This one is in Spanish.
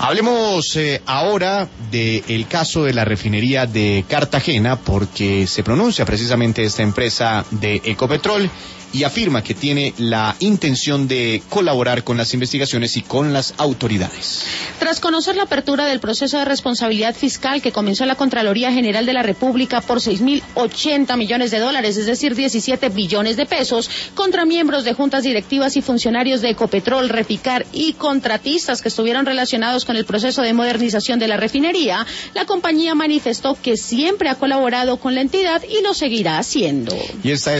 Hablemos ahora del caso de la refinería de Cartagena, porque se pronuncia precisamente esta empresa de Ecopetrol y afirma que tiene la intención de colaborar con las investigaciones y con las autoridades. Tras conocer la apertura del proceso de responsabilidad fiscal que comenzó la Contraloría General de la República por 6.080 millones de dólares, es decir, 17 billones de pesos, contra miembros de juntas directivas y funcionarios de Ecopetrol, Reficar y contratistas que estuvieron relacionados con el proceso de modernización de la refinería, la compañía manifestó que siempre ha colaborado con la entidad y lo seguirá haciendo. Y esta